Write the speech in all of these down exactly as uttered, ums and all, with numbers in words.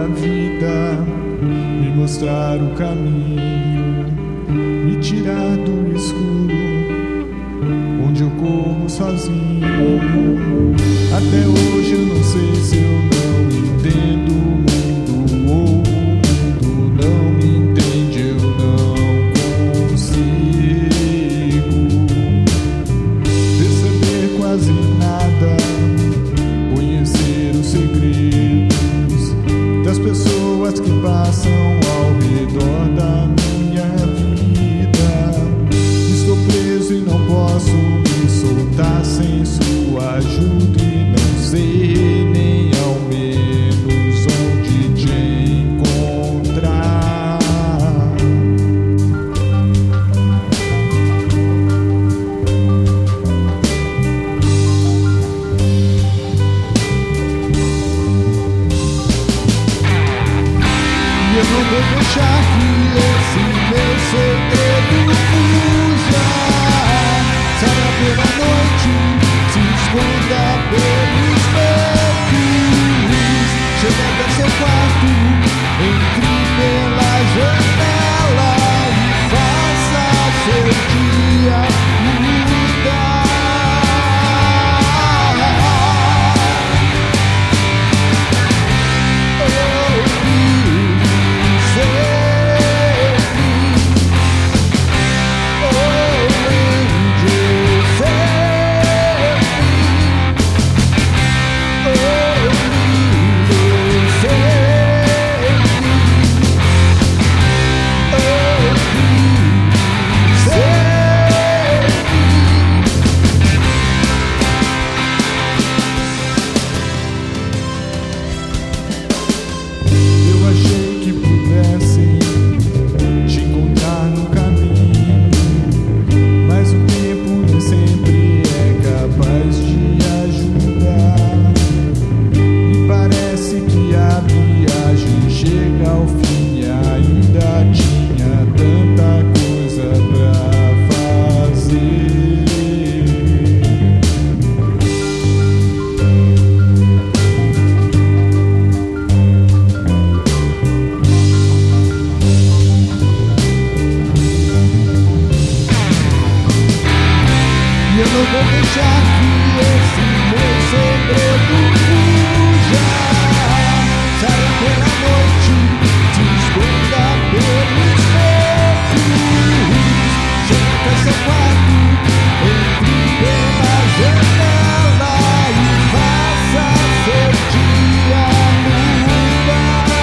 minha vida, me mostrar o caminho, me tirar do escuro, onde eu corro sozinho. Até hoje eu não sei se eu não entendo o mundo, ou o mundo não me entende, eu não consigo perceber quase nada, conhecer os segredos das pessoas que passam ao redor da minha vida. Estou preso e não posso me soltar sem sua ajuda, e não sei nem ao menos onde te encontrar. E eu não vou deixar que esse meu segredo fuja. Saia pela noite, se esconda pelos becos, chega até seu quarto, entre pela janela e faça seu dia mudar. Eu não vou deixar que esse meu segredo fuja. Saia pela noite, se esconda pelos becos, chega até seu quarto, entre pela janela e faça seu dia mudar.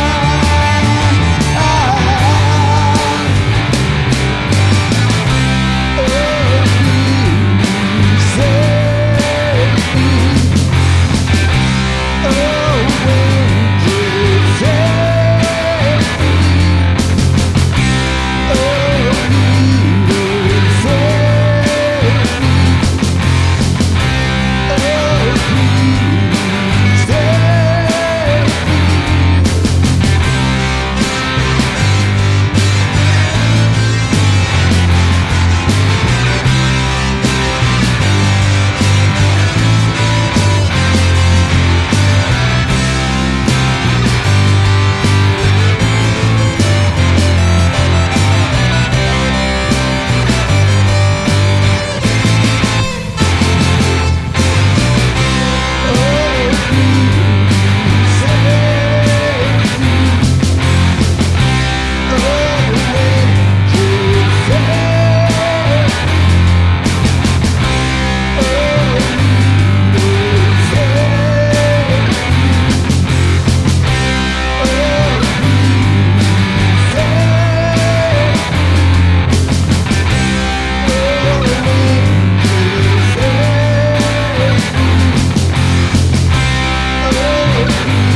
Oh,